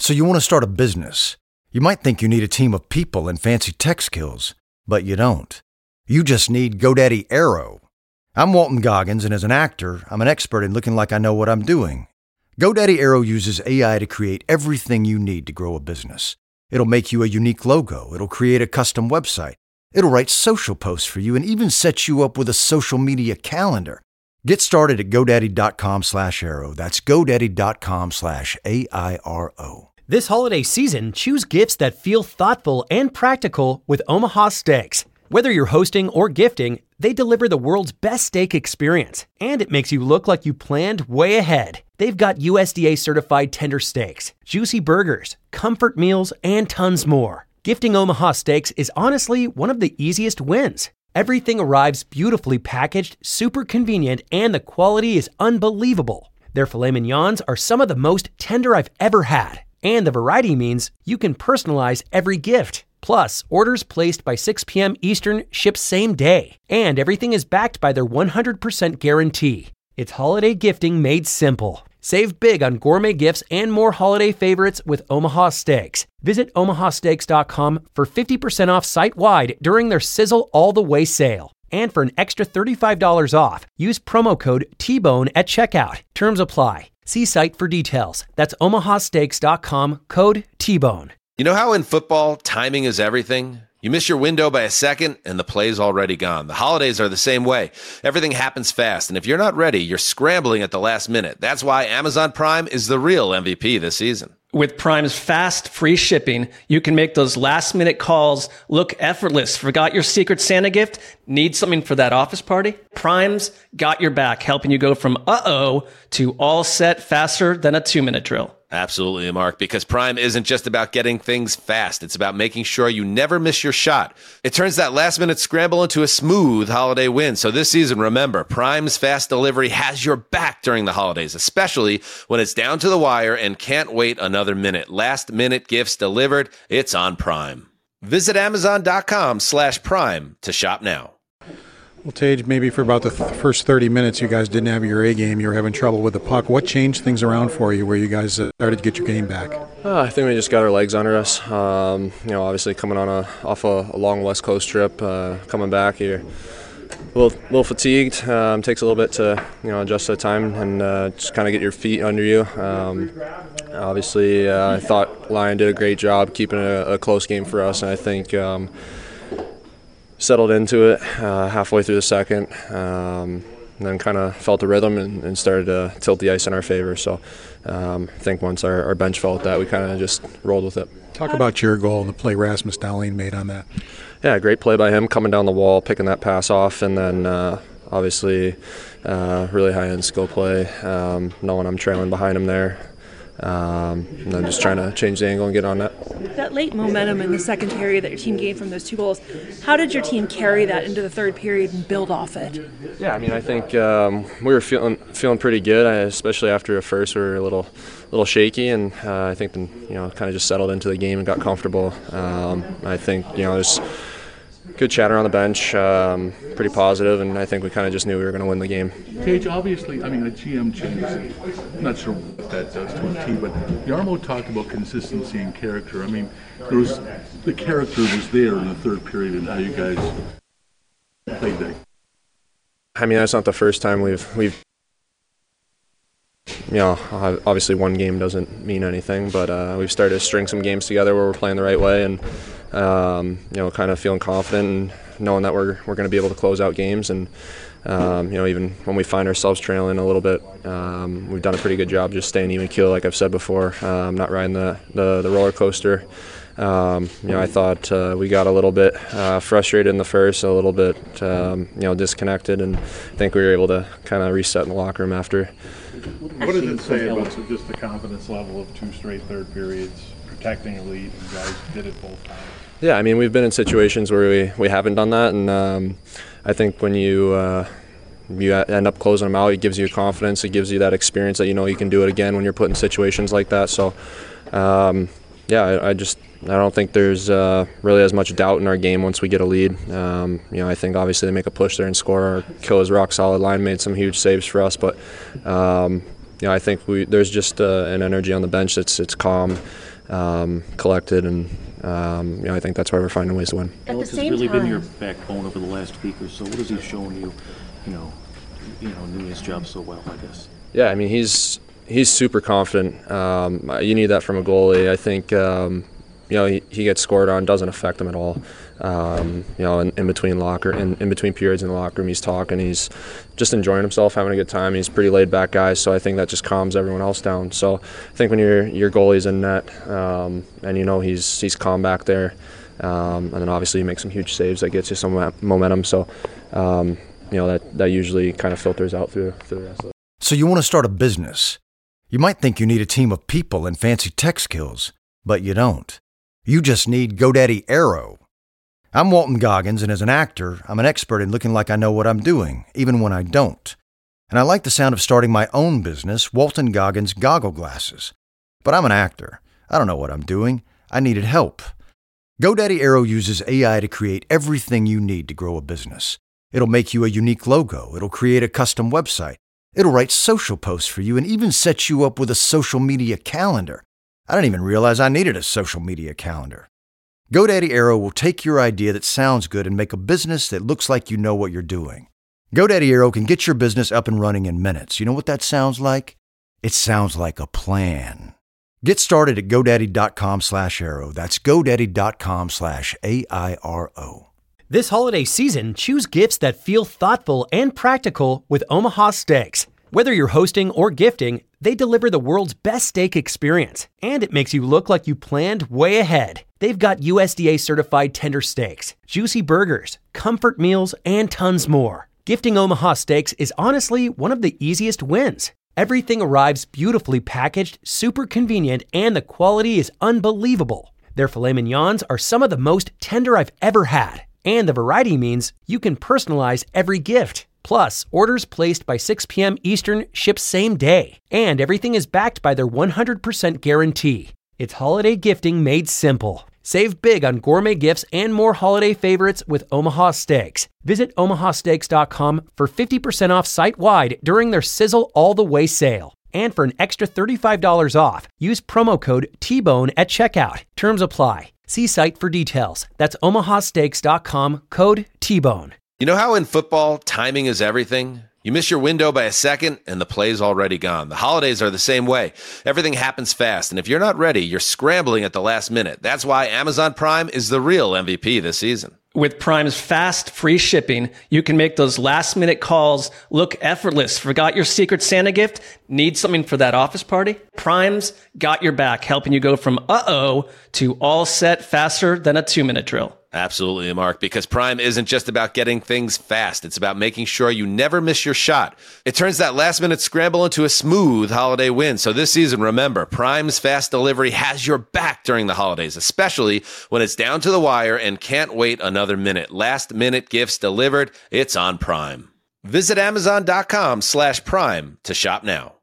So you want to start a business. You might think you need a team of people and fancy tech skills, but you don't. You just need GoDaddy Aero. I'm Walton Goggins, and as an actor, I'm an expert in looking like I know what I'm doing. GoDaddy Aero uses AI to create everything you need to grow a business. It'll make you a unique logo. It'll create a custom website. It'll write social posts for you and even set you up with a social media calendar. Get started at GoDaddy.com/Aero. That's GoDaddy.com/AIRO. This holiday season, choose gifts that feel thoughtful and practical with Omaha Steaks. Whether you're hosting or gifting, they deliver the world's best steak experience, and it makes you look like you planned way ahead. They've got USDA certified tender steaks, juicy burgers, comfort meals, and tons more. Gifting Omaha Steaks is honestly one of the easiest wins. Everything arrives beautifully packaged, super convenient, and the quality is unbelievable. Their filet mignons are some of the most tender I've ever had, and the variety means you can personalize every gift. Plus, orders placed by 6 p.m. Eastern ship same day, and everything is backed by their 100% guarantee. It's holiday gifting made simple. Save big on gourmet gifts and more holiday favorites with Omaha Steaks. Visit omahasteaks.com for 50% off site-wide during their Sizzle All the Way sale. And for an extra $35 off, use promo code TBONE at checkout. Terms apply. See site for details. That's omahasteaks.com, code TBONE. You know how in football, timing is everything? You miss your window by a second, and the play's already gone. The holidays are the same way. Everything happens fast, and if you're not ready, you're scrambling at the last minute. That's why Amazon Prime is the real MVP this season. With Prime's fast, free shipping, you can make those last-minute calls look effortless. Forgot your Secret Santa gift? Need something for that office party? Prime's got your back, helping you go from uh-oh to all set faster than a 2-minute drill. Absolutely, Mark, because Prime isn't just about getting things fast. It's about making sure you never miss your shot. It turns that last-minute scramble into a smooth holiday win. So this season, remember, Prime's fast delivery has your back during the holidays, especially when it's down to the wire and can't wait another minute. Last-minute gifts delivered, it's on Prime. Visit Amazon.com/Prime to shop now. Well, Tage, maybe for about the first 30 minutes, you guys didn't have your A game. You were having trouble with the puck. What changed things around for you where you guys started to get your game back? I think we just got our legs under us. Obviously coming on off a long West Coast trip, coming back, you're a little fatigued. Takes a little bit to adjust to the time and just kind of get your feet under you. Obviously, I thought Lyon did a great job keeping a close game for us, and I think settled into it halfway through the second, and then kind of felt the rhythm and started to tilt the ice in our favor. So I think once our bench felt that, we kind of just rolled with it. Talk about your goal and the play Rasmus Dahlin made on that. Yeah, great play by him, coming down the wall, picking that pass off, and then obviously really high-end skill play, knowing I'm trailing behind him there. And then just trying to change the angle and get on net. That late momentum in the second period that your team gained from those 2 goals, how did your team carry that into the third period and build off it? Yeah, I think we were feeling pretty good, especially after a first. We were a little shaky, and I think kind of just settled into the game and got comfortable. I think there's good chatter on the bench, pretty positive, and I think we kind of just knew we were going to win the game. Tage, obviously, a GM change, I'm not sure what that does to a team, but Jarmo talked about consistency and character. The character was there in the third period and how you guys played that. That's not the first time we've obviously one game doesn't mean anything, but we've started to string some games together where we're playing the right way and kind of feeling confident and knowing that we're going to be able to close out games. And even when we find ourselves trailing a little bit, we've done a pretty good job just staying even keel, like I've said before, not riding the roller coaster. I thought we got a little bit frustrated in the first, a little bit disconnected, and I think we were able to kind of reset in the locker room after. What does it say about just the confidence level of 2 straight third periods, protecting a lead, and you guys did it both times? Yeah, we've been in situations where we haven't done that, and I think when you end up closing them out, it gives you confidence, it gives you that experience that you can do it again when you're put in situations like that. So, I don't think there's really as much doubt in our game once we get a lead. I think obviously they make a push there and score. Our kill is rock solid. Line made some huge saves for us, but I think there's just an energy on the bench that's calm. collected, and I think that's why we're finding ways to win. Alex has really been your backbone over the last week or so. What has he shown you? Doing his job so well, I guess. Yeah, I mean he's super confident. You need that from a goalie. I think he gets scored on, doesn't affect him at all. In between periods in the locker room, he's talking, he's just enjoying himself, having a good time. He's a pretty laid back guy, so I think that just calms everyone else down. So I think when your goalie's in net, and he's calm back there, and then obviously he makes some huge saves that gets you some momentum. So that usually kind of filters out through the rest of it. So you want to start a business. You might think you need a team of people and fancy tech skills, but you don't. You just need GoDaddy Aero. I'm Walton Goggins, and as an actor, I'm an expert in looking like I know what I'm doing, even when I don't. And I like the sound of starting my own business, Walton Goggins Goggle Glasses. But I'm an actor. I don't know what I'm doing. I needed help. GoDaddy Aero uses AI to create everything you need to grow a business. It'll make you a unique logo. It'll create a custom website. It'll write social posts for you and even set you up with a social media calendar. I didn't even realize I needed a social media calendar. GoDaddy Aero will take your idea that sounds good and make a business that looks like you know what you're doing. GoDaddy Aero can get your business up and running in minutes. You know what that sounds like? It sounds like a plan. Get started at GoDaddy.com/Aero. That's GoDaddy.com/AIRO. This holiday season, choose gifts that feel thoughtful and practical with Omaha Steaks. Whether you're hosting or gifting, they deliver the world's best steak experience, and it makes you look like you planned way ahead. They've got USDA certified tender steaks, juicy burgers, comfort meals, and tons more. Gifting Omaha Steaks is honestly one of the easiest wins. Everything arrives beautifully packaged, super convenient, and the quality is unbelievable. Their filet mignons are some of the most tender I've ever had, and the variety means you can personalize every gift. Plus, orders placed by 6 p.m. Eastern ship same day, and everything is backed by their 100% guarantee. It's holiday gifting made simple. Save big on gourmet gifts and more holiday favorites with Omaha Steaks. Visit omahasteaks.com for 50% off site-wide during their Sizzle All the Way sale. And for an extra $35 off, use promo code TBONE at checkout. Terms apply. See site for details. That's omahasteaks.com, code TBONE. You know how in football, timing is everything? You miss your window by a second, and the play's already gone. The holidays are the same way. Everything happens fast, and if you're not ready, you're scrambling at the last minute. That's why Amazon Prime is the real MVP this season. With Prime's fast, free shipping, you can make those last-minute calls look effortless. Forgot your Secret Santa gift? Need something for that office party? Prime's got your back, helping you go from uh-oh to all set faster than a 2-minute drill. Absolutely, Mark, because Prime isn't just about getting things fast. It's about making sure you never miss your shot. It turns that last-minute scramble into a smooth holiday win. So this season, remember, Prime's fast delivery has your back during the holidays, especially when it's down to the wire and can't wait another minute. Last-minute gifts delivered. It's on Prime. Visit Amazon.com/Prime to shop now.